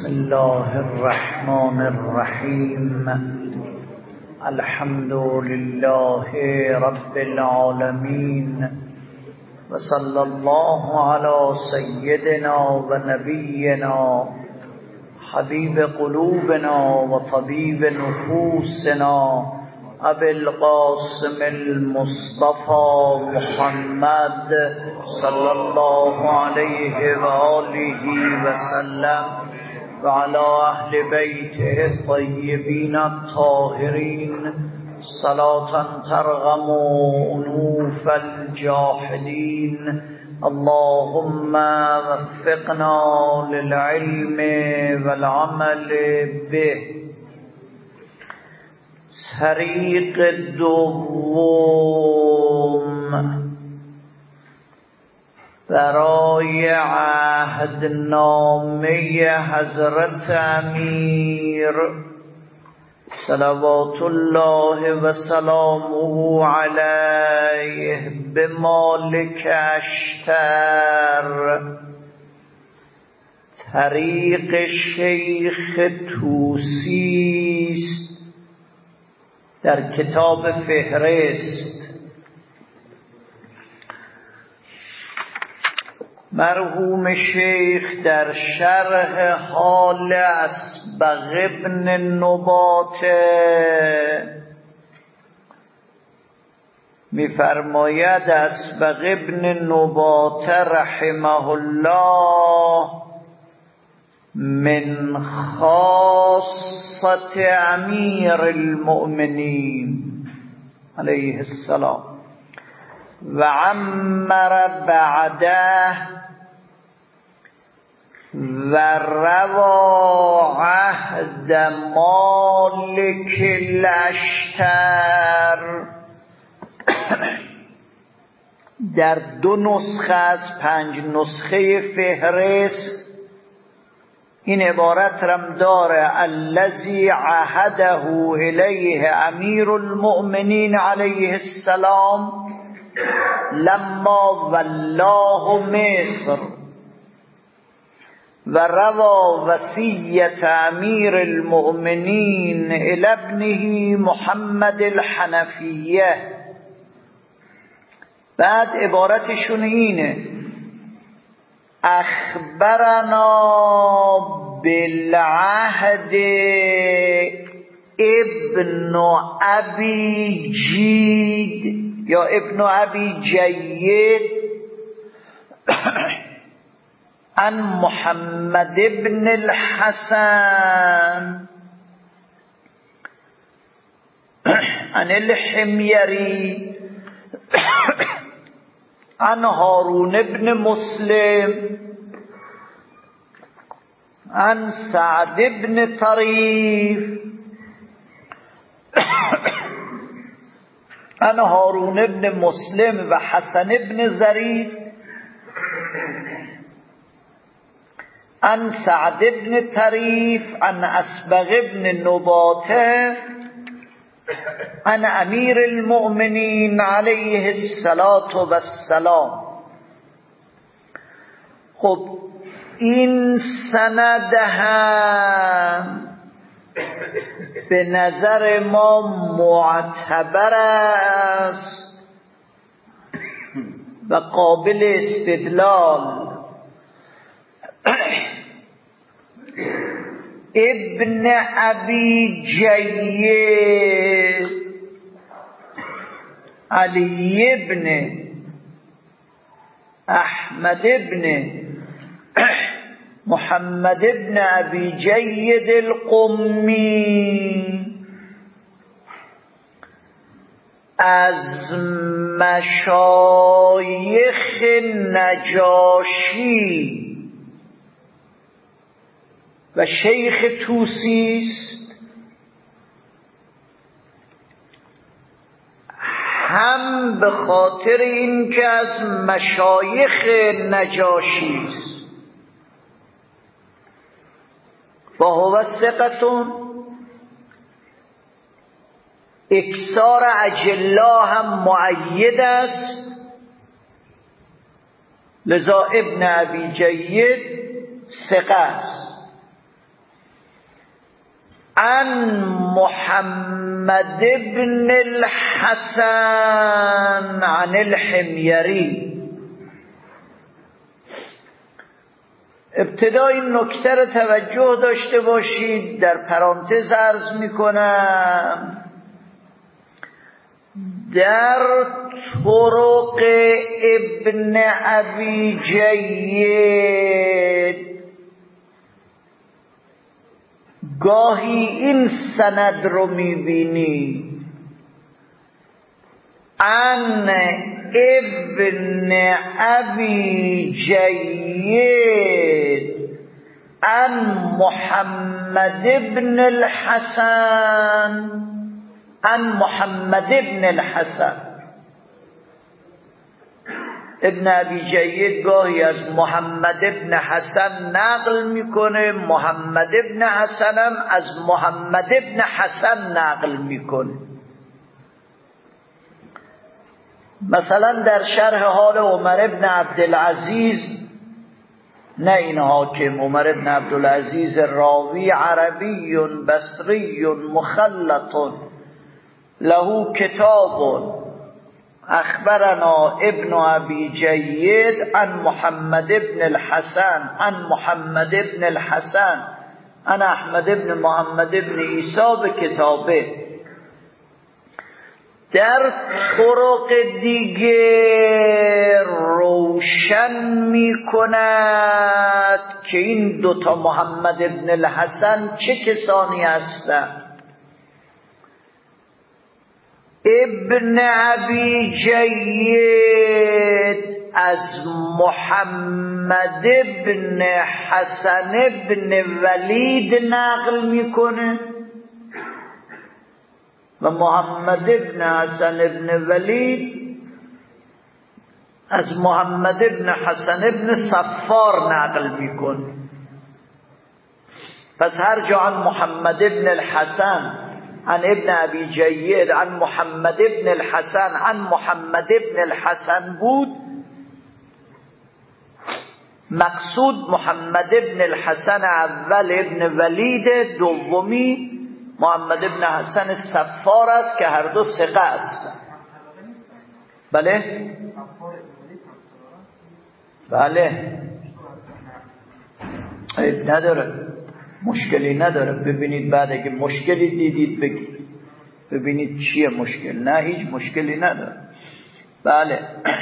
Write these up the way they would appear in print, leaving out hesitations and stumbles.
الله الرحمن الرحيم. الحمد لله رب العالمين، وصلى الله على سيدنا ونبينا حبيب قلوبنا وطبيب نفوسنا أبي القاسم المصطفى محمد صلى الله عليه وآله وسلم وعلى أهل بيته الطيبين الطاهرين صلاة ترغم أنوف الجاحدين. اللهم وفقنا للعلم والعمل به. طریق دوم برای عهدنامه حضرت امیر صلوات الله و سلامه علیه به مالک اشتر، طریق شیخ طوسی است در کتاب فهرست. مرحوم شیخ در شرح حال اسبغ ابن نباته می‌فرماید اسبغ ابن نباته رحمه الله من خاصة امیر المؤمنین علیه السلام و عمر بعده و روا عهد مالک الاشتر. در 2 نسخه از 5 نسخه فهرست این عبارت رم داره: الذی عهده الیه امیر المؤمنین علیه السلام لما ولاه مصر و روا وصیت امیر المؤمنین الی ابنه محمد الحنفیه. بعد عبارتشون اینه: اخبرنا بالعهد ابن ابی جید یا ابن ابی جید عن محمد ابن الحسن عن الحميري عن هارون ابن مسلم عن سعد ابن طريف عن هارون ابن مسلم و حسن ابن ظریف عن سعد ابن طريف عن اسبغ ابن نباته عن امیر المؤمنین علیه الصلاة والسلام. خب این سند هم به نظر ما معتبر است و قابل استدلال. ابن ابی جید علی ابن احمد ابن محمد ابن ابی جید القمی از مشایخ نجاشی و شیخ طوسی است، هم به خاطر این که از مشایخ نجاشی است و هو ثقتون. اکثار اجلا هم مؤید است، لذا ابن ابی جید ثقه است. عن محمد بن الحسن عن الحمیری. ابتدا این نکته رو توجه داشته باشید، در پرانتز عرض میکنم در طرق ابن ابی جید گاهی این سند رو میبینی عن ابن ابی جید عن محمد بن الحسن عن محمد بن الحسن. ابن ابی جید گاهی از محمد بن حسن نقل میکنه، محمد بن حسن هم از محمد بن حسن نقل میکنه. مثلا در شرح حال عمر بن عبدالعزیز، نه این حاکم، عمر بن عبدالعزیز راوی عربی بصری مخلط له کتاب اخبرنا ابن ابی جید عن محمد بن الحسن عن محمد بن الحسن عن احمد بن محمد بن عیسی به کتابه. در طرق دیگه روشن می کند که این دوتا محمد بن الحسن چه کسانی هستند. ابن ابی جید از محمد بن حسن بن ولید نقل میکنه و محمد بن حسن بن ولید از محمد بن حسن بن صفار نقل میکنه. پس هر جا عن محمد بن الحسن عن ابن ابی جید عن محمد بن الحسن عن محمد بن الحسن بود، مقصود محمد بن الحسن اول ابن ولید، دومی محمد بن حسن صفار است که هر دو ثقه است. بله بله عیب نداره، مشکلی نداره. ببینید بعد اگه مشکلی دیدید بگید، ببینید چیه مشکل. نه هیچ مشکلی نداره. بله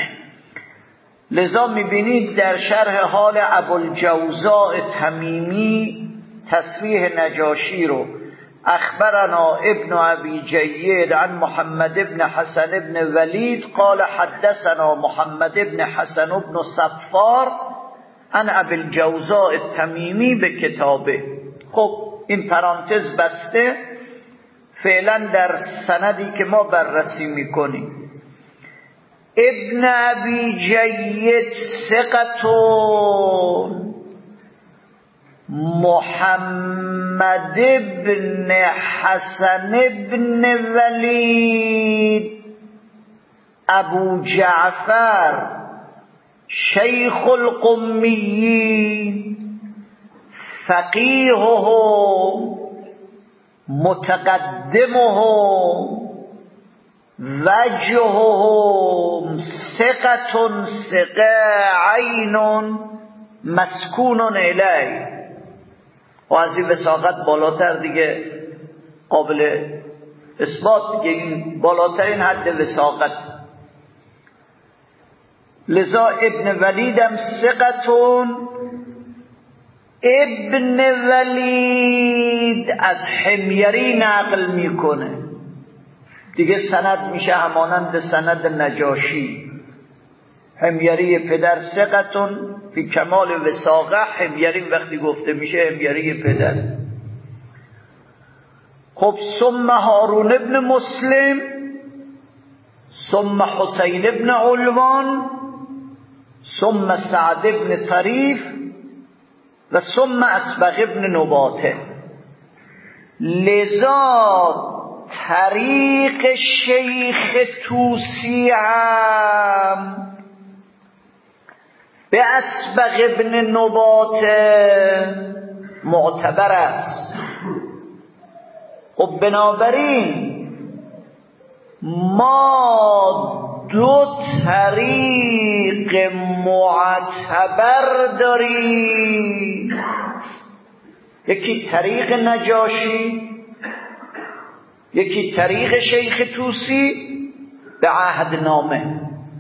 لذا میبینید در شرح حال ابوالجوزاء تمیمی تصریح نجاشی رو اخبرنا ابن ابی جید عن محمد بن حسن بن ولید قال حدثنا محمد بن حسن بن صفار عن ابوالجوزاء تمیمی به کتابه. خب این پرانتز بسته. فعلا در سندی که ما بررسی میکنیم ابن ابی جید ثقتون، محمد بن حسن بن ولید ابو جعفر شیخ القمیین فقیههم متقدمهم وجههم ثقة ثقه عین مسکون الیه. و از این وثاقت بالاتر دیگه قابل اثبات دیگه، این بالاترین حد وثاقت. لذا ابن ولیدم ثقتون. ابن ولید از حمیری نقل میکنه دیگه، سند میشه همانند سند نجاشی. حمیری پدر ثقتون فی کمال وثاقه. حمیری وقتی گفته میشه حمیری پدر. خب ثم هارون ابن مسلم ثم حسین ابن علوان ثم سعد ابن طریف و ثم اسبغ ابن نباته. لذا طریق شیخ طوسی هم به اسبغ ابن نباته معتبر است. خب بنابراین ما 2 طریق معتبر داریم، یکی طریق نجاشی، یکی طریق شیخ طوسی به عهدنامه.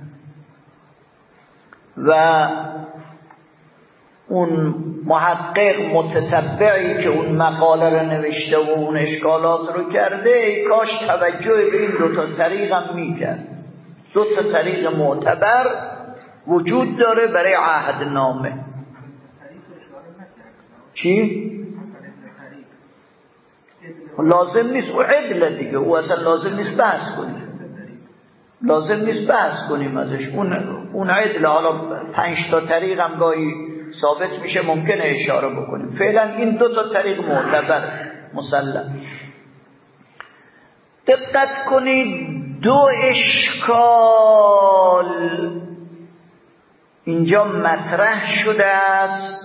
و اون محقق متتبعی که اون مقاله رو نوشته و اون اشکالات رو کرده، ای کاش توجه به این 2 طریق هم میکرد. 2 طریق معتبر وجود داره برای عهدنامه. چی؟ لازم نیست، او عدل دیگه، او اصلا لازم نیست بحث کنیم، لازم نیست بحث کنیم ازش. اون عدل. حالا 5 طریق هم گاهی ثابت میشه، ممکنه اشاره بکنیم. فعلا این 2 طریق معتبر مسلم. دقت کنید، 2 اشکال اینجا مطرح شده است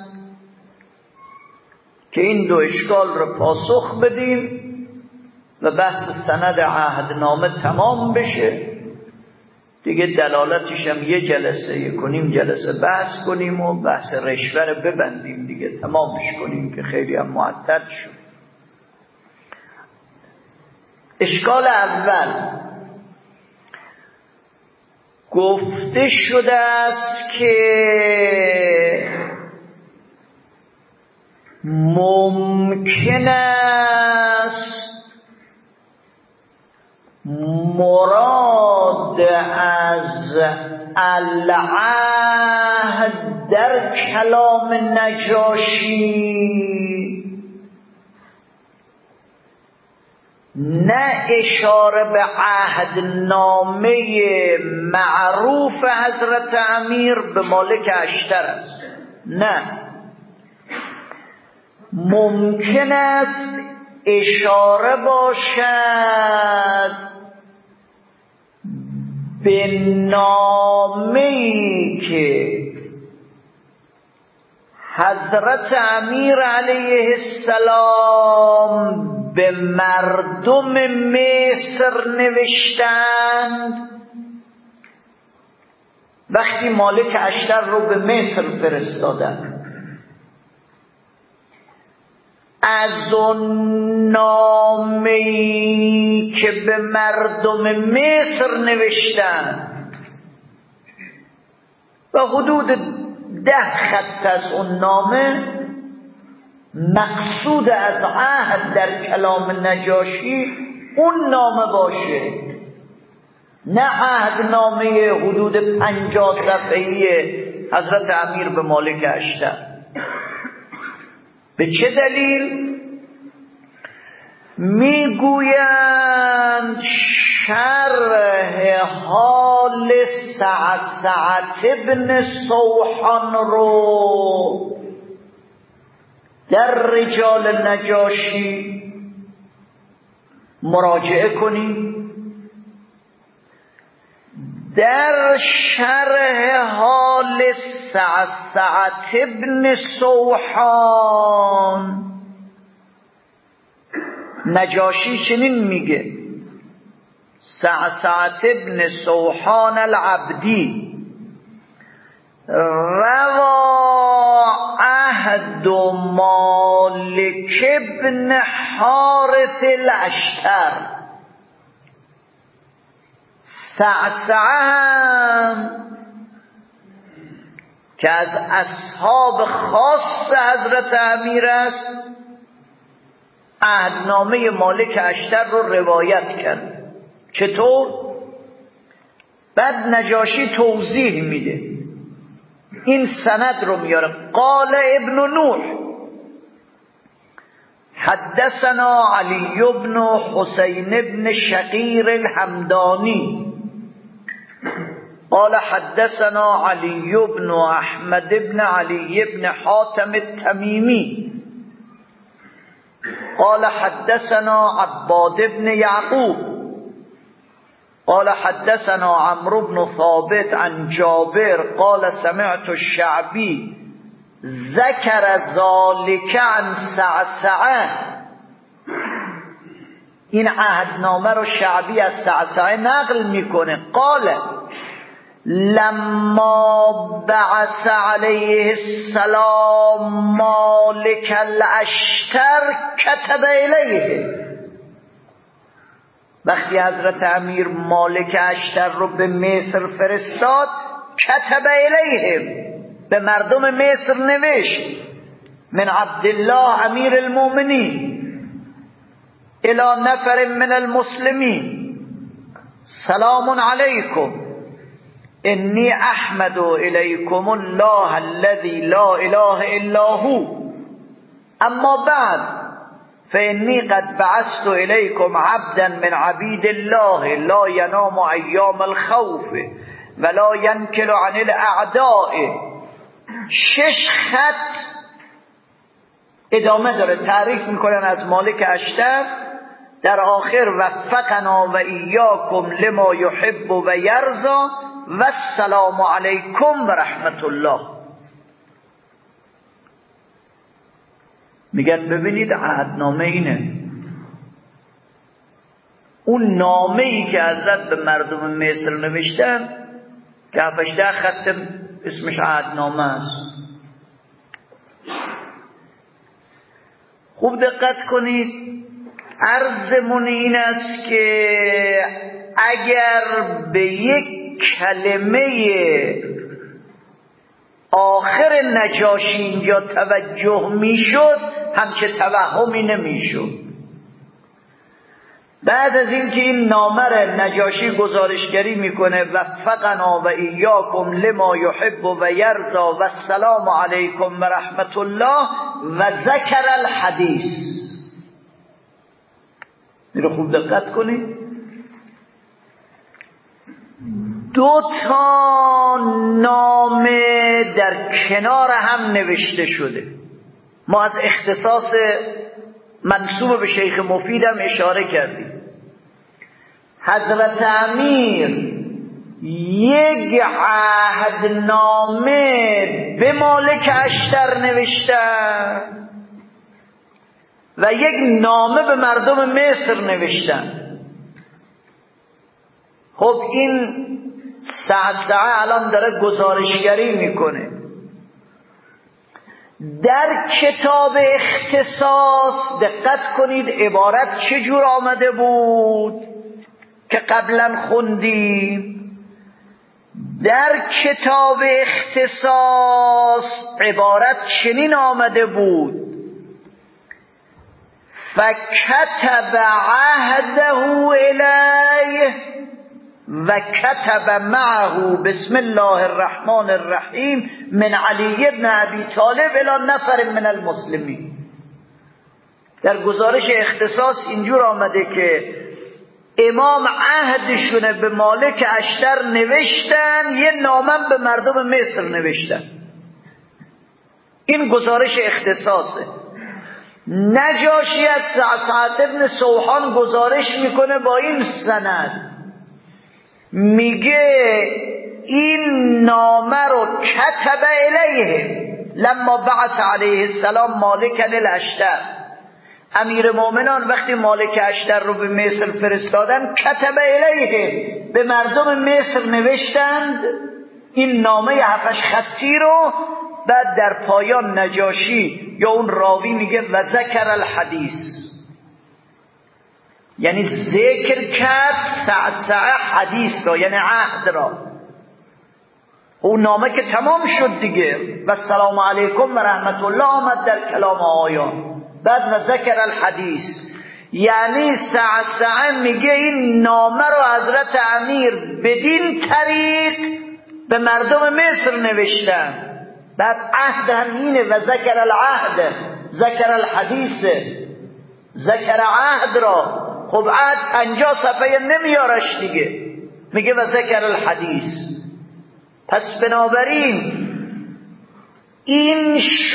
که این 2 اشکال رو پاسخ بدیم و بحث سند عهدنامه تمام بشه دیگه. دلالتش هم یه جلسه کنیم، جلسه بحث کنیم و بحث رشوه رو ببندیم دیگه، تمامش کنیم که خیلی هم معطل شد. اشکال اول، گفته شده است که ممکن است مراد از العهد در کلام نجاشی نه اشاره به عهدنامه معروف حضرت امیر به مالک اشتر است، نه، ممکن است اشاره باشد به نامه‌ای که حضرت امیر علیه السلام به مردم مصر نوشتند وقتی مالک اشتر رو به مصر فرستادند. از اون نامه‌ای که به مردم مصر نوشتند و حدود 10 خط از اون نامه مقصود از عهد در کلام نجاشی اون نامه باشه، نه عهدنامه حدود 50 صفحه‌ای حضرت امیر به مالک اشتر. به چه دلیل؟ میگویند شرح حال سعسعة ابن سوحان رو در رجال نجاشی مراجعه کنید. در شرح حال سعسعة ابن سوحان نجاشی چنین میگه: سعسعة ابن سوحان العبدی روا عهد مالک ابن حارث الاشتر. سعسعه که از اصحاب خاص حضرت امیر است، عهدنامه مالک اشتر رو روایت کرد. چطور؟ بعد نجاشی توضیح میده، این سند رو میاره. قال ابن نوح حدثنا علی بن حسین بن شقیر الحمدانی قال حدثنا علی بن احمد بن علی بن حاتم التمیمی قال حدثنا عباد بن یعقوب قال حدثنا عمرو بن ثابت عن جابر قال سمعت الشعبی ذکر ذلك عن سعسعه این عهدنامه رو شعبی از سعسعه نقل میکنه. قال لما بعث علیه السلام مالک الاشتر کتب الیه، وقتی حضرت امیر مالک اشتر رو به مصر فرستاد، کتب الیه، به مردم مصر نوشت، من عبدالله امیر المؤمنین الی نفر من المسلمین سلام علیکم انی احمد الیکم الله الذی لا اله الا هو اما بعد فانی قد بعثت الیکم عبدا من عبید الله لا ینام ایام الخوف ولا ینکل عن الاعداء. 6 خط ادامه داره، تعریف میکنن از مالک اشتر. در آخر وفقنا و ایاکم لما یحب و یرضا و السلام علیکم و رحمت الله. میگن ببینید عهدنامه اینه، اون نامه ای که حضرت به مردم مصر نوشتن که 7-8 خط اسمش عهدنامه است. خوب دقت کنید، عرضمون این است که اگر به یک کلمه آخر نجاشی اینجا توجه میشد همچه توهمی نمیشد. بعد از اینکه این نامه را نجاشی گزارشگری میکنه وفقنا و ایاکم لما یحب و یرضا و السلام علیکم و رحمت الله و ذکر الحدیث، این رو خوب دقت کنید. 2 نامه در کنار هم نوشته شده. ما از اختصاص منسوب به شیخ مفید هم اشاره کردیم. حضرت امیر یک عهدنامه به مالک اشتر نوشتن و یک نامه به مردم مصر نوشتن. خب این سعسعه الان داره گزارشگری میکنه. در کتاب اختصاص دقت کنید عبارت چجور آمده بود که قبلا خوندیم. در کتاب اختصاص عبارت چنین آمده بود فکتب عهده الیه و کتب معه بسم الله الرحمن الرحیم من علی ابن ابی طالب الی نفر من المسلمین. در گزارش اختصاص اینجور آمده که امام عهدشونه به مالک اشتر نوشتن، یه نامه به مردم مصر نوشتن. این گزارش اختصاصه. نجاشی از سعد ابن سوحان گزارش میکنه با این سند، میگه این نامه رو کتب الیه لما بعث علیه السلام مالک الاشتر. امیر مومنان وقتی مالک اشتر رو به مصر فرستادن کتب الیه، به مردم مصر نوشتند این نامه 7 خطی رو. بعد در پایان نجاشی یا اون راوی میگه و ذکر الحدیث، یعنی ذکر کرد سعسعه حدیث را، یعنی عهد را. اون نامه که تمام شد دیگه و السلام علیکم و رحمت الله آمد در کلام آیان، بعد و ذکر الحدیث، یعنی سعسعه میگه این نامه رو حضرت امیر بدین طریق به مردم مصر نوشتن. بعد عهد هم اینه و ذکر العهد، ذکر الحدیث، ذکر عهد را. خب عهد 50 صفحه نمیارش دیگه، میگه و ذکر الحدیث. پس بنابراین این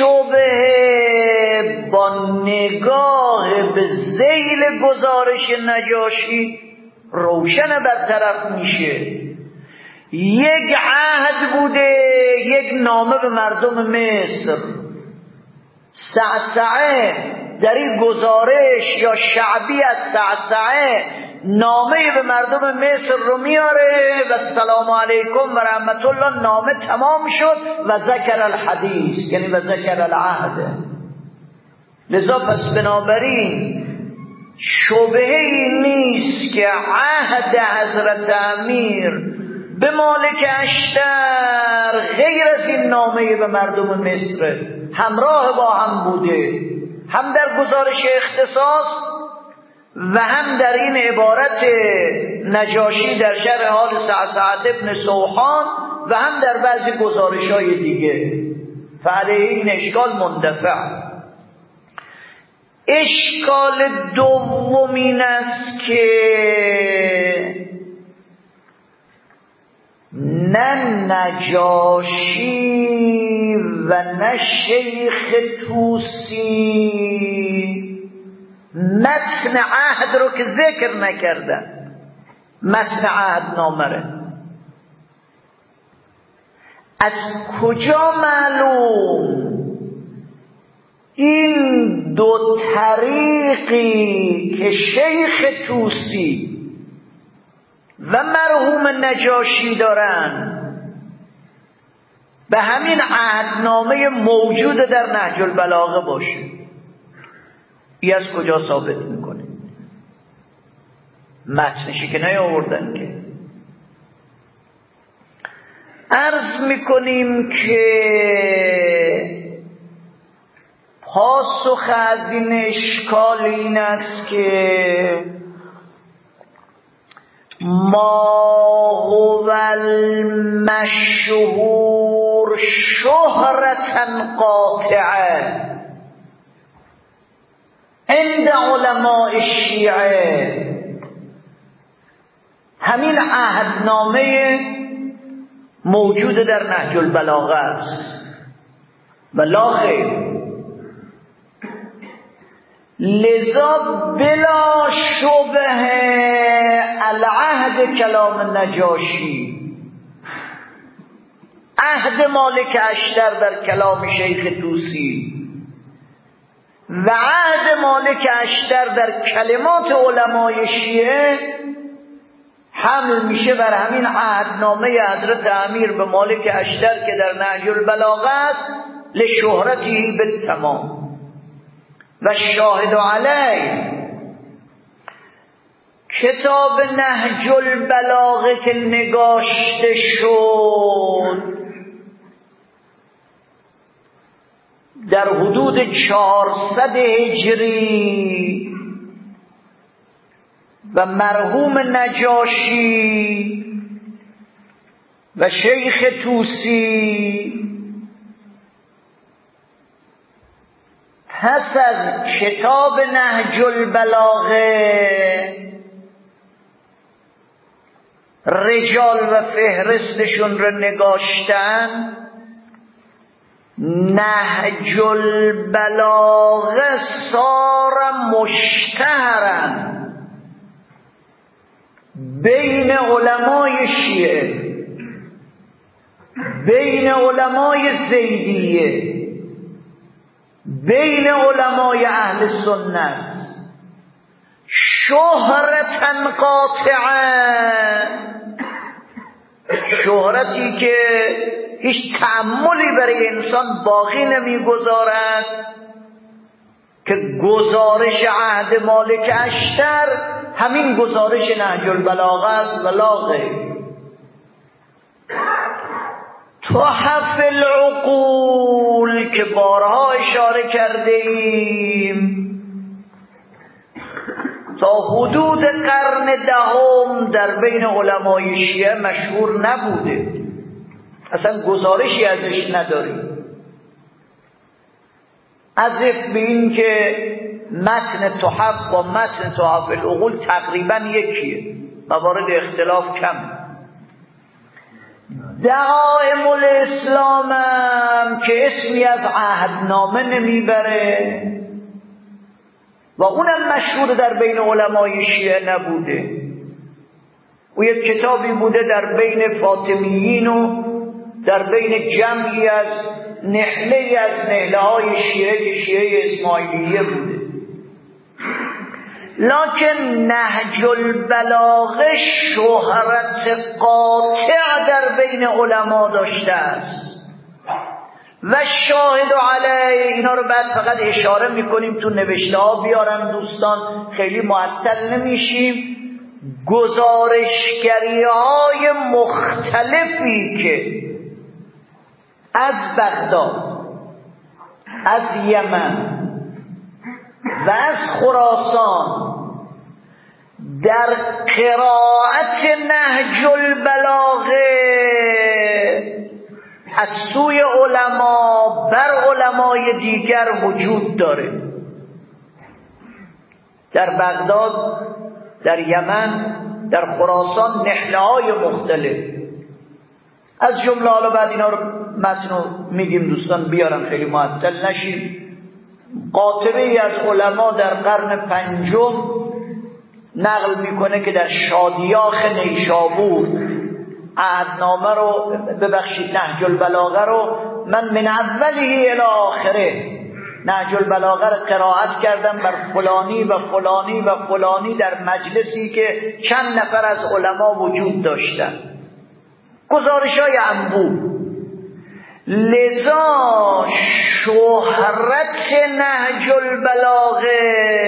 شبهه با نگاه به ذیل گزارش نجاشی روشن برطرف میشه. یک عهد بوده، یک نامه به مردم مصر، سعسعه در این گزارش یا شعبی از سعسعه نامه به مردم مصر رو میاره و السلام علیکم و رحمت الله، نامه تمام شد و ذکر الحدیث یعنی و ذکر العهد. لذا پس بنابراین شبهه‌ای نیست که عهد حضرت امیر به مالک اشتر غیر از این نامه به مردم مصر همراه با هم بوده، هم در گزارش اختصاص و هم در این عبارت نجاشی در شرح حال سعسعة ابن سوحان و هم در بعضی گزارش‌های دیگه. فعلیه این اشکال مندفع. اشکال دوم این است که نه نجاشی و نه شیخ طوسی متن عهد رو که ذکر نکردن، متن عهد نامره. از کجا معلوم این دو طریقی که شیخ طوسی و مرحوم نجاشی دارن به همین عهدنامه موجود در نهج البلاغه باشه؟ ای از کجا ثابت میکنه؟ متنشی که نیاوردن که. عرض میکنیم که پاسخ از این اشکال این است که ما هو المشهور شهرة قاطعه عند علماء الشیعه، همین عهدنامه موجود در نهج البلاغه است و لا غیر. لذا بلا شبه العهد کلام نجاشی، عهد مالک اشتر در کلام شیخ طوسی و عهد مالک اشتر در کلمات علمای شیعه حمل میشه بر همین عهدنامه حضرت امیر به مالک اشتر که در نهج البلاغه است لشهرتی بالتمام. و شاهد علی کتاب نهج البلاغه که نگاشته شد در حدود 400 هجری و مرحوم نجاشی و شیخ طوسی پس از کتاب نهج البلاغه رجال و فهرستشون رو نگاشتن. نهج البلاغه صار مشتهرا بین علمای شیعه، بین علمای زیدیه، بین علمای اهل سنت شهرة قاطعه، شهرتی که هیچ تأملی برای انسان باقی نمیگذارد که گزارش عهد مالک اشتر همین گزارش نهج البلاغه است و لا غیر. تحف العقول که بارها اشاره کرده ایم تا حدود قرن دهم در بین علمای شیعه مشهور نبوده، اصلا گزارشی ازش نداریم، عزف به این که متن تحف با متن تحف العقول تقریبا یکیه، موارد اختلاف کم. دعائم الاسلام هم که اسمی از عهدنامه نمیبره و اونم مشهور در بین علمای شیعه نبوده. او یک کتابی بوده در بین فاطمیین و در بین جمعی از نحله از نحله های شیعه که شیعه اسماعیلیه بوده، لکن نهج البلاغه شهرت قاطع در بین علما داشته است. و شاهد علیه، اینا رو بعد فقط اشاره میکنیم تو نوشته ها بیارن دوستان، خیلی معطل نمیشیم. گزارشگری های مختلفی که از بغداد، از یمن و از خراسان در قرائت نهج البلاغه از سوی علما بر علمای دیگر وجود داره. در بغداد، در یمن، در خراسان نحله های مختلف، از جمله حالا بعد اینا رو متنو میگیم دوستان بیارن خیلی معطل نشیم. قاطبه ای از علما در قرن پنجم نقل میکنه که در شادیاخ نیشابور عهدنامه رو، ببخشید نهج البلاغه رو من من اوله الی آخره نهج البلاغه رو قرائت کردم بر فلانی و فلانی و فلانی در مجلسی که چند نفر از علما وجود داشتن، گزارش‌های انبوه. لذا شهرت نهج البلاغه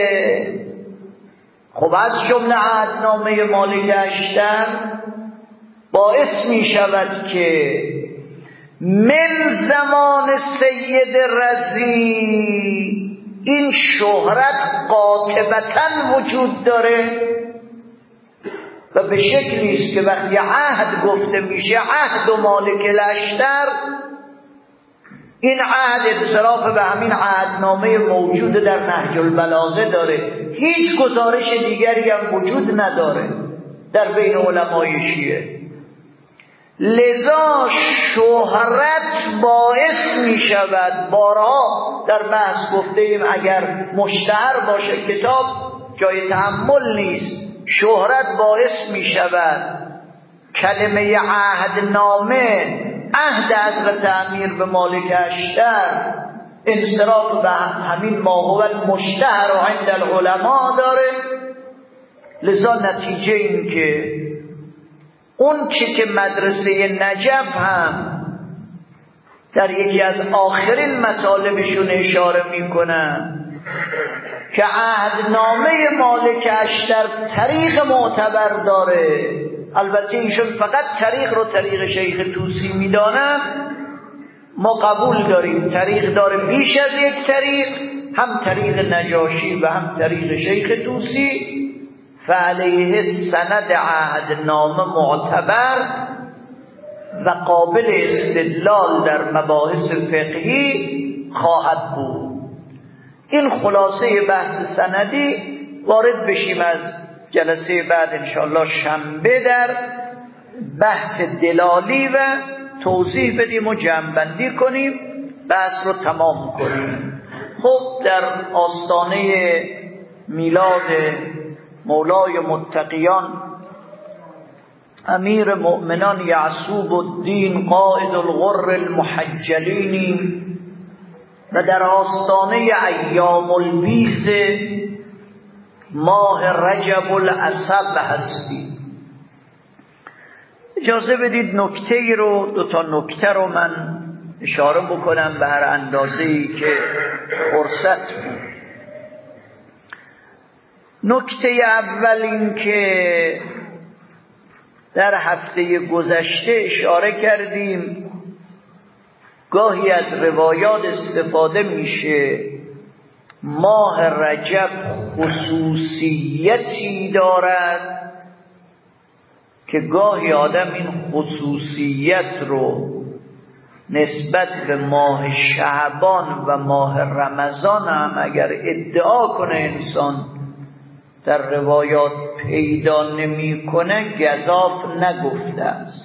خب از جمله عهدنامه مالک اشتر باعث می شود که من زمان سید رضی این شهرت قاطبتاً وجود داره و به شکلی است که وقتی عهد گفته میشه عهد و مالک الاشتر، این عهد انصراف به همین عهدنامه موجود در نهج البلاغه داره، هیچ گزارش دیگری هم وجود نداره در بین علمای شیعه. لذا شهرت باعث می شود، بارها در بحث گفته ایم اگر مشتهر باشه کتاب جای تأمل نیست، شهرت باعث می شود کلمه عهدنامه، عهد حضرت امیر به مالک اشتر انصراف به همین ما هو المشتهر عند العلماء داره. لذا نتیجه این که اون چی که مدرسه نجف هم در یکی از آخرین مطالبشون اشاره میکنن که عهدنامه مالک اشتر طریق معتبر داره، البته ایشون فقط طریق رو طریق شیخ طوسی میدانن، ما قبول داریم طریق داره بیش از یک طریق، هم طریق نجاشی و هم طریق شیخ طوسی، فعلیه سند عهدنامه معتبر و قابل استدلال در مباحث فقهی خواهد بود. این خلاصه بحث سندی، وارد بشیم از جلسه بعد انشاءالله شنبه در بحث دلالی و توضیح بدیم و جمع‌بندی کنیم، بحث رو تمام کنیم. خب در آستانه میلاد مولای متقیان امیر مؤمنان یعصوب الدین قائد الغر المحجلین و در آستانه ایام البیض ماه رجب الاسب هستی. اجازه بدید نکته رو، دو تا نکته رو من اشاره بکنم به هر اندازه‌ای که فرصت بود. نکته اول این که در هفته گذشته اشاره کردیم گاهی از روایات استفاده میشه ماه رجب خصوصیتی دارد که گاهی آدم این خصوصیت رو نسبت به ماه شعبان و ماه رمضان هم اگر ادعا کنه انسان در روایات پیدا نمی کنه گزاف نگفته است.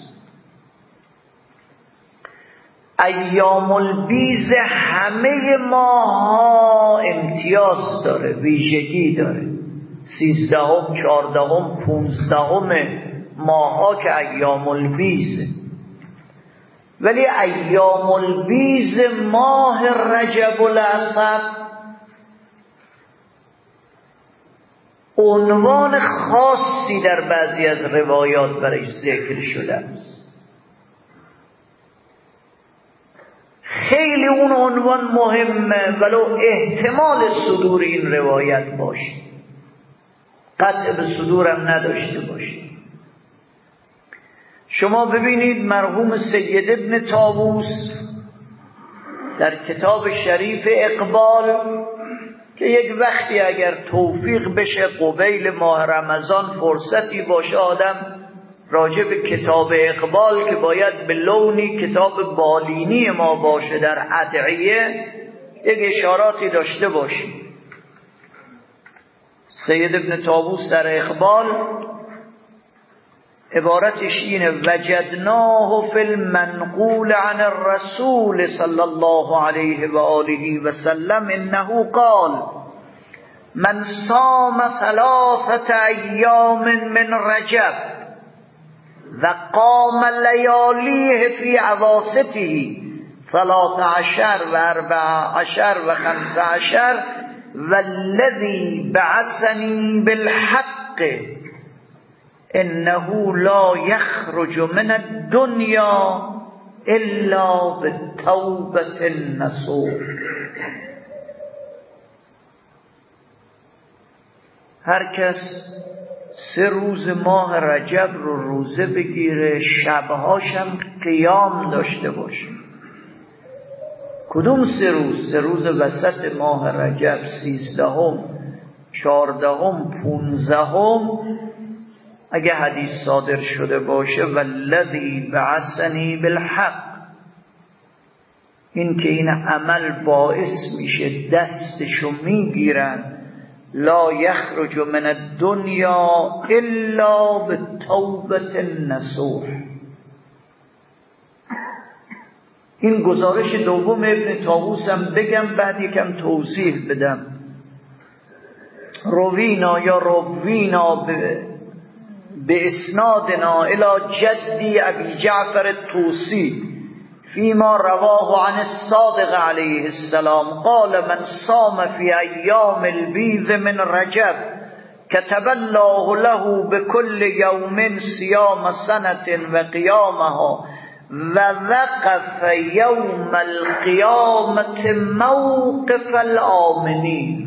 ایام البیض همه ماها امتیاز داره، ویژگی داره. 13ام، 14م، 15م ماها که ایام البیض، ولی ایام البیض ماه رجب الاصب عنوان خاصی در بعضی از روایات برای ذکر شده است. خیلی اون عنوان مهمه، ولو احتمال صدور این روایت باشه، قطع به صدورم نداشته باشه. شما ببینید مرحوم سید ابن طاووس در کتاب شریف اقبال که یک وقتی اگر توفیق بشه قبیل ماه رمضان فرصتی باشه آدم راجع به کتاب اقبال که باید به لونی کتاب بالینی ما باشه در ادعیه یک اشاراتی داشته باشیم. سید ابن طاووس در اقبال عبارتش اینه: وجدناه فی المنقول عن الرسول صلی الله علیه و آله و سلم انه قال من صام 3 ایام من رجب و قام لیالیه فی اواسطه 13 و 14 و 15 والذی بعثنی بالحق انه لا یخرج من الدنیا الا بالتوبة النصوح. هر کس 3 روز ماه رجب رو روزه بگیره، شبهاش هم قیام داشته باشه. کدوم 3 روز؟ 3 روز وسط ماه رجب، 13ام، 14ام، 15ام اگه حدیث صادر شده باشه والذی بعثنی بالحق، این که این عمل باعث میشه دستشو میگیرن لا یخرج من الدنیا الا بالتوبة النصوح. این گزارش دوم ابن طاووس هم بگم بعد یکم توضیح بدم. روینا یا روینا به اسنادنا الى جدی ابی جعفر الطوسی فيما رواه عن الصادق عليه السلام قال من صام في ايام البيض من رجب كتب الله له بكل يوم صيام سنة وقيامها ووقف يوم القيامة موقف الآمنين.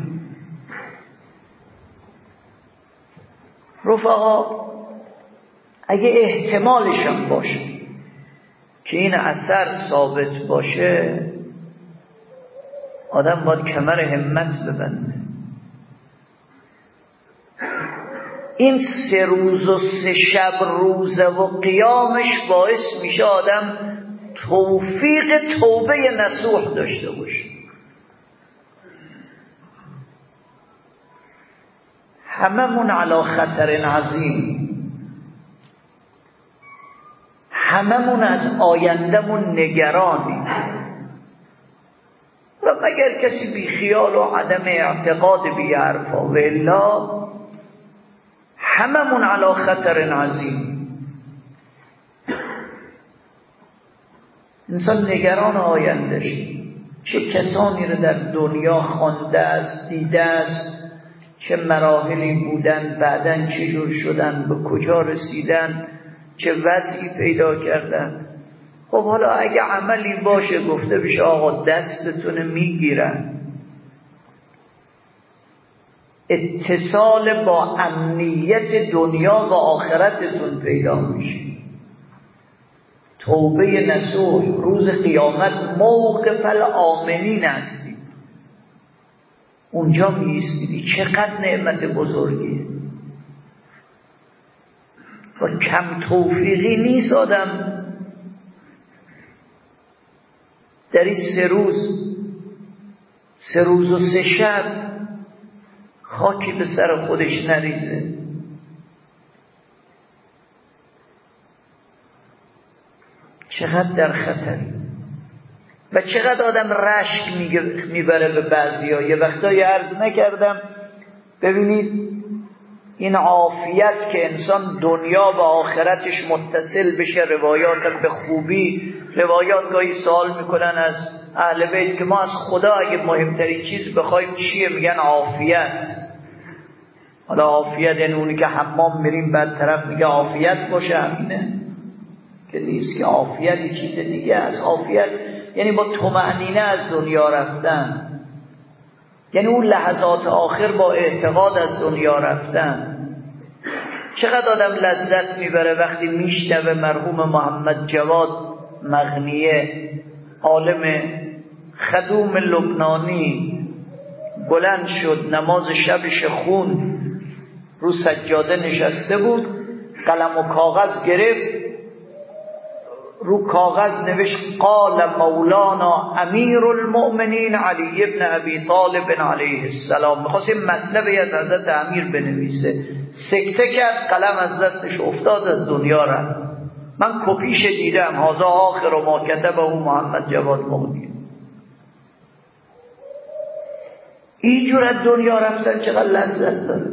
رفقا اگه احتمالشم باشه که این اثر ثابت باشه آدم باید کمر همت ببنده. این 3 روز و 3 شب روزه و قیامش باعث میشه آدم توفیق توبه نصوح داشته باشه. هممون علی خطر عظیم، هممون از آیندمون نگرانی و مگر کسی بی خیال و عدم اعتقاد بی حرفا و الا هممون علی خطر عظیم. انسان نگران آیندهش، چه کسانی رو در دنیا خوانده است، دیده است، چه مراحلی بودن، بعدن چه جور شدن، به کجا رسیدن، چه وضعی پیدا کردن. خب حالا اگه عملی باشه گفته بشه آقا دستتون میگیرن، اتصال با امنیت دنیا و آخرتتون پیدا میشه. توبه نصوح، روز قیامت موقف الآمنین هستی، اونجا میایستیدی. چقدر نعمت بزرگیه و کم توفیقی نیست آدم در این 3 روز و 3 شب خاکی به سر خودش نریزه. چقدر در خطری و چقدر آدم رشک میبره به بعضی ها. یه وقتایی عرض نکردم ببینید این عافیت که انسان دنیا و آخرتش متصل بشه، روایات به خوبی. روایات گاهی سوال میکنن از اهل بیت که ما از خدا اگه مهمترین چیز بخوایم چیه؟ میگن عافیت. حالا عافیت یعنی اونی که حمام میریم بعد طرف میگه عافیت باشه، همینه که نیست، که عافیت یه چیز دیگه است. عافیت یعنی با طمأنینه از دنیا رفتن، یعنی اون لحظات آخر با اعتقاد از دنیا رفتن. چقدر آدم لذت میبره وقتی میشنوه مرحوم محمد جواد مغنیه، عالم خدوم لبنانی، بلند شد نماز شبش خوند، رو سجاده نشسته بود، قلم و کاغذ گرفت، رو کاغذ نوشت قال مولانا امیر المؤمنین علی ابن ابی طالب علیه السلام. میخواست این مطلبی از حضرت امیر بنویسه، سکته کرد، قلم از دستش افتاد، از دنیا رفت. من کپیش دیدم، هذا آخر ما کتبه محمد جواد مغنی. اینجور از دنیا رفتن چقدر لذت داره.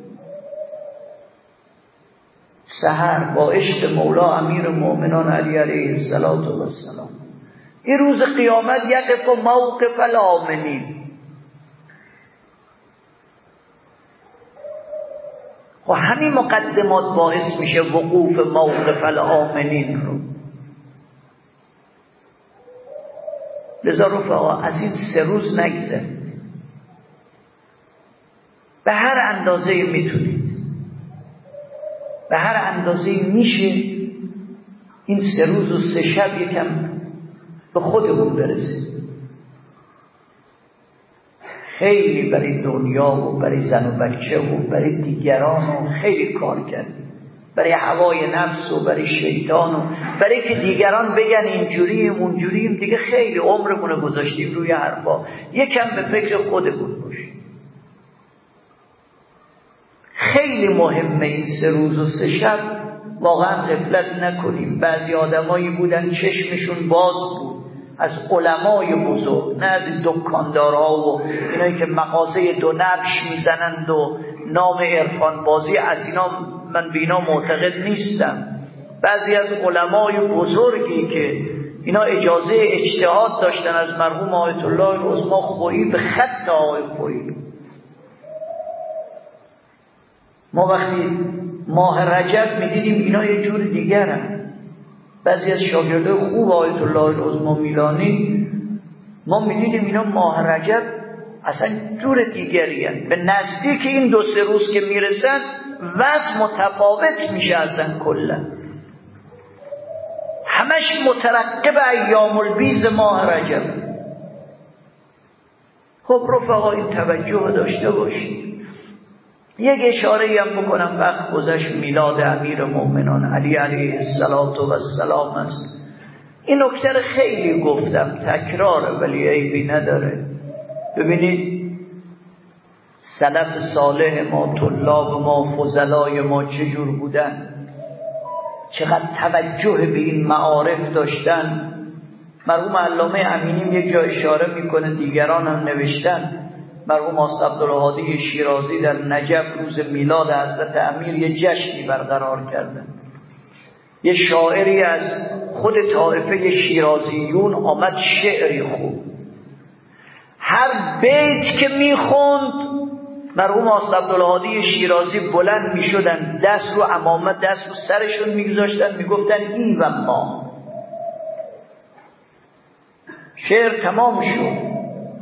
سحر با عشق مولا امیر المؤمنان علی علیه السلام. این روز قیامت یقف موقف الآمنین. و همین مقدمات باعث میشه وقوف موقف الآمنین رو. لذا رفقا از این 3 روز نگذرید، به هر اندازه میتونید، به هر اندازه میشه این 3 روز و 3 شب یکم به خودمون برسید. خیلی برای دنیا و برای زن و بچه و برای دیگران و خیلی کار کردیم، برای هوای نفس و برای شیطان و برای که دیگران بگن اینجوریم اونجوریم. دیگه خیلی عمرمون گذاشتیم روی حرفا. یکم به فکر خودمون باشیم. خیلی مهمه این 3 روز و 3 شب واقعا غفلت نکنیم. بعضی آدمایی بودن چشمشون باز بود از علمای بزرگ، نه از این دکاندارها و اینایی که مغازه 2 نبش میزنند و نام عرفان بازی. از اینا من به اینا معتقد نیستم. بعضی از علمای بزرگی که اینا اجازه اجتهاد داشتن از مرحوم آیت الله العظمی خویی به خط آقای خویی. ما وقتی ماه رجب میدیدیم اینا یه جور دیگرن. بعضی از شاگرده خوب آیت الله العظمی میلانی ما میدیدیم اینا ماه رجب اصلا جور دیگری هست. به نزدیک این 2-3 روز که میرسن وضع متفاوت میشه اصلا کلا. همش مترقب ایام البیض ماه رجب. خب رفقا این توجه داشته باشید. یک اشاره هم بکنم، وقت گذشت، میلاد امیر مومنان علی علیه السلام است. این نکته خیلی گفتم، تکراره ولی عیبی نداره. ببینید سلف صالح ما، طلاب ما، فضلای ما چجور بودن، چقدر توجه به این معارف داشتن. مرحوم علامه امینی یک جا اشاره میکنه، دیگران هم نوشتن. مرحوم آقا عبدالهادی شیرازی در نجف روز میلاد حضرت امیر یه جشنی برقرار کردن. یه شاعری از خود طایفه شیرازیون آمد شعری خوند. هر بیت که میخوند مرحوم آقا عبدالهادی شیرازی بلند میشدن، دست رو عمامه، دست رو سرشون میگذاشتن، میگفتن ای و ما. شعر تمام شد.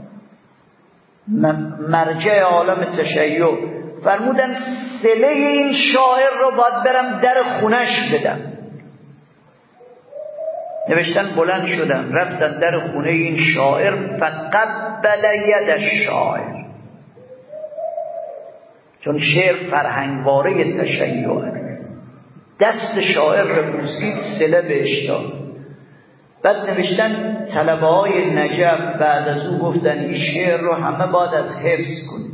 مرجع عالم تشیع فرمودن صله این شاعر رو باید برم در خونش بدم. نوشتن بلند شدن رفتن در خونه این شاعر، فقبل ید الشاعر، چون شعر فرهنگواره تشیعه، دست شاعر رو بوسید، صله بهش داد. بعد نوشتن طلبه های نجف بعد از او گفتن این شعر رو همه باید از حفظ کنیم.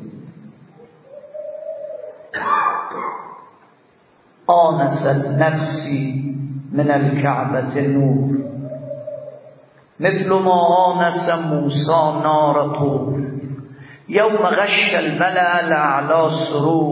آنست نفسی من الکعبة نور، مثل ما آنس موسی نار طور، یوم غش الملأ الاعلی سرور،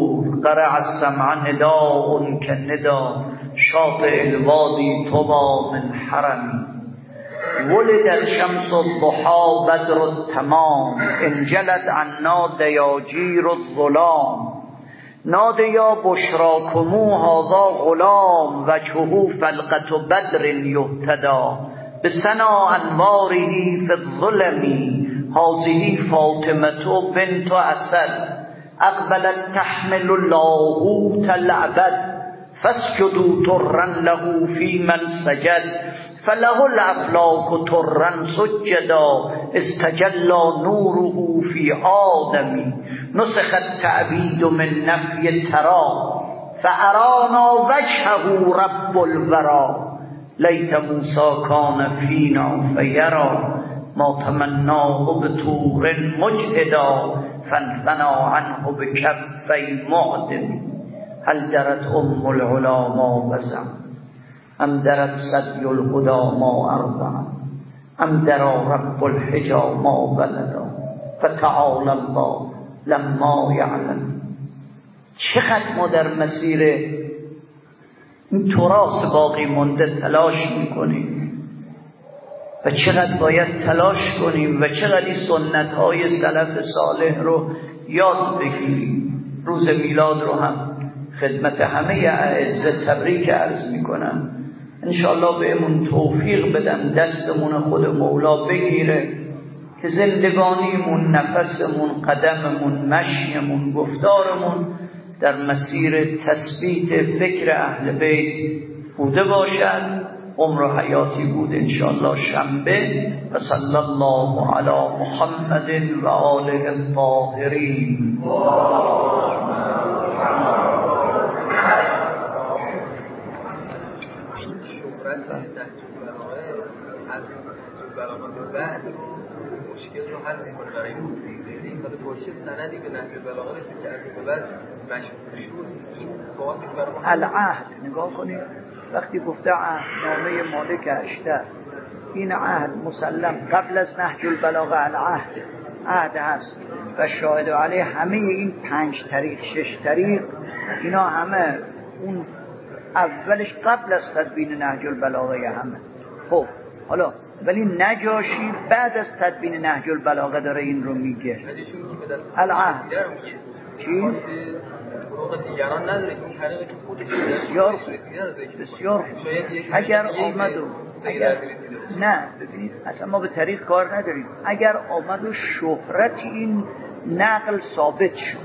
قرع السمع نداء كالنداء شاطئ الوادي طوى من حرمي ولد الشمس الضحى بدر التمام انجلت عنا دیاجیر الظلام نادى يا بشراكمو هذا غلام وجهه فلقة بدر يهتدى بسنا انواره في الظلم هذه فاطمة بنت اسد اقبلت تحمل اللاهوت العبد فاسجدوا طرا له في من سجد فله الافلاك طرا سجدا استجلى نوره في آدم نسخ التعبید من نفی ترا فارانا وجهه رب الورا لیت موسی کان فینا فیرا ما تمناه بطور مجهدا فانثنى عنه بکفی معدم هل درت ام العلا ما وزع ام درت سدی الهدى ما ارضع ام درا رب الحجا ما ولدا فتعالى الله لما یعلم. چقدر ما در مسیر این تراث باقی مونده تلاش میکنیم و چقدر باید تلاش کنیم و چقدر این سنت‌های سلف صالح رو یاد بگیریم. روز میلاد رو هم خدمت همه اعزه تبریک عرض میکنم. انشاءالله بهمون توفیق بدن، دستمون خود مولا بگیره که زندگانیمون، نفسمون، قدممون، مشیمون، گفتارمون در مسیر تثبیت فکر اهل بیت بوده باشد. عمر و حیاتی بود انشاءالله شنبه. و صلی الله علی محمد و آله الطاهرین. مشکل رو حل میکنه برای این خود توشیح سندی به نهج البلاغه رسید که از این به بعد مشهور شد. این سوال که برای العهد نگاه کنید، وقتی گفته عهدنامه مالک اشتر، این عهد مسلم قبل از نهج البلاغه العهد عهد هست و شاهد علیه همه این 5 طریق 6 طریق اینا همه اون اولش قبل از تدوین نهج البلاغه همه. خب حالا ولی نجاشی بعد از تدوین نهج البلاغه داره این رو میگه. العهد چی؟ دیگران نداره که اون طریقی که خودش بسیار بسیار اگر آمد و اگر نه ببینید اصلا ما به طریق کار نداریم. اگر آمد و شهرت این نقل ثابت شد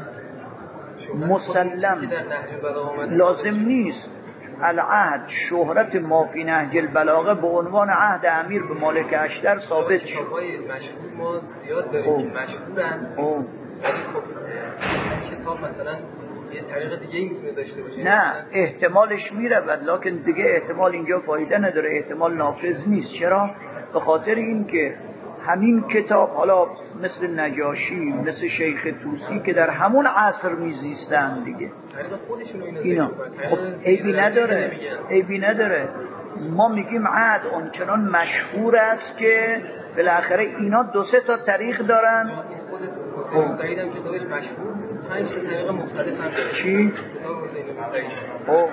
مسلم لازم نیست العهد شهرت ما فی نهج البلاغه به عنوان عهد امیر به مالک اشتر ثابت شد. مشهور ما زیاد داریم که مشهورن ولی خب کتاب مثلا یه طریق دیگه این میتونه داشته باشه. نه احتمالش میره لکن دیگه احتمال اینجا فایده نداره، احتمال نافذ نیست. چرا؟ به خاطر این که همین کتاب حالا مثل نجاشی مثل شیخ طوسی که در همون عصر میزیستن دیگه اینا خب عیبی نداره. ما میگیم عهد اونچنان مشهور است که بالاخره اینا 2-3 تا طریق دارن. خب سعیدم کتابش مشهور 5 تا طریق مختلف هم داره. چی؟ خب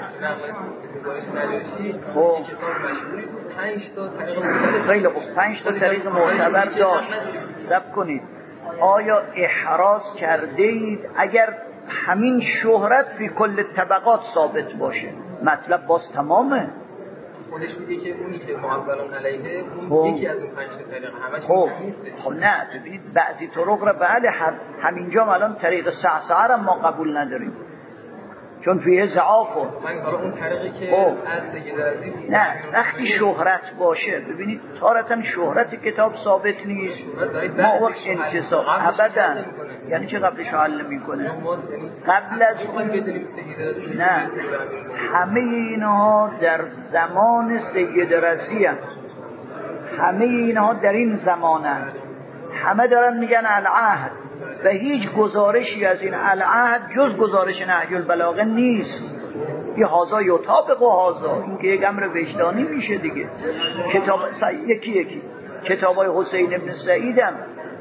کتاب مشهوری بود 5 تا طریق مختلف. خیلی خوب 5 تا طریق معتبر داشت. صبر کنید، آیا احراز کرده اید اگر همین شهرت فی کل طبقات ثابت باشه؟ مطلب باز تمامه. خودش میگه که اونی که معولون علیه اون یکی از اون 5 تا طریق همش نیست. خب نه ببینید بعضی طرق را بله همینجا الان طریق سعسعه را ما قبول نداریم چون فیه ضعف. من حالا اون طریقی که از سید عزیز نه وقتی شهرت باشه ببینید تارتاً شهرت کتاب ثابت نیست ما وقت انتصاب ابدا. یعنی چه قبلش حل میکنه؟ قبل از نه همه اینها در زمان سید رضی هم. همه اینها در این زمانن، همه دارن میگن العهد و هیچ گزارشی از این العهد جز گزارش نهج البلاغه نیست. یه هازا یطابق و هازا، این که یک امر وجدانی میشه دیگه. کتاب یکی کتابای حسین ابن سعید هم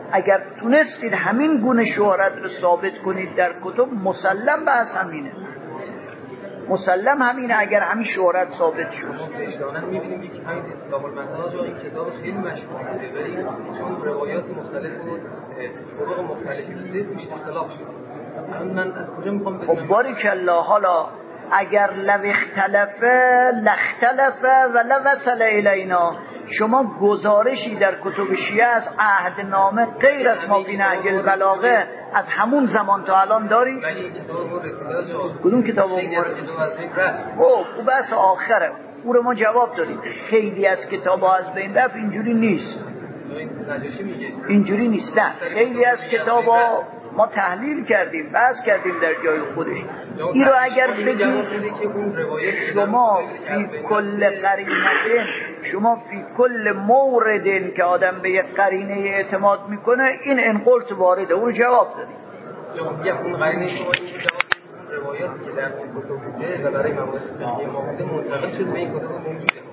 اگر تونستید همین گونه شهرت رو ثابت کنید در کتب، مسلم بحث همینه، مسلم همینه. اگر همین شهرت ثابت شد احتمالاً می‌بینیم یک همین اصطلاح المساج و این کتاب خیلی مشهور بوده، ولی چون روایات مختلف و طرق مختلفی بوده توش اختلاف شد. من از کجا می‌خوام خب باریکالله. حالا اگر لو اختلفه لاختلفه و لو وصل الینا، شما گزارشی در کتب شیعه از عهدنامه غیر از ما فی نهج البلاغه از همون زمان تا الان داری؟ کدوم کتاب رو خب بحث آخره، او رو ما جواب دادیم. خیلی از کتاب ها از بین رفت، اینجوری نیست، اینجوری نیست. نه، خیلی از کتاب ها ما تحلیل کردیم، بحث کردیم در جای خودش. این رو اگر بگید شما فی کل قرینه، شما فی کل موردن که آدم به یک قرینه اعتماد میکنه، این انقلت وارده، اون رو جواب دادیم. اون قرینه شما روایاتی که در این کتب بوده و برای موارد فقهی ما بوده منتقل شد به این کتب موجوده.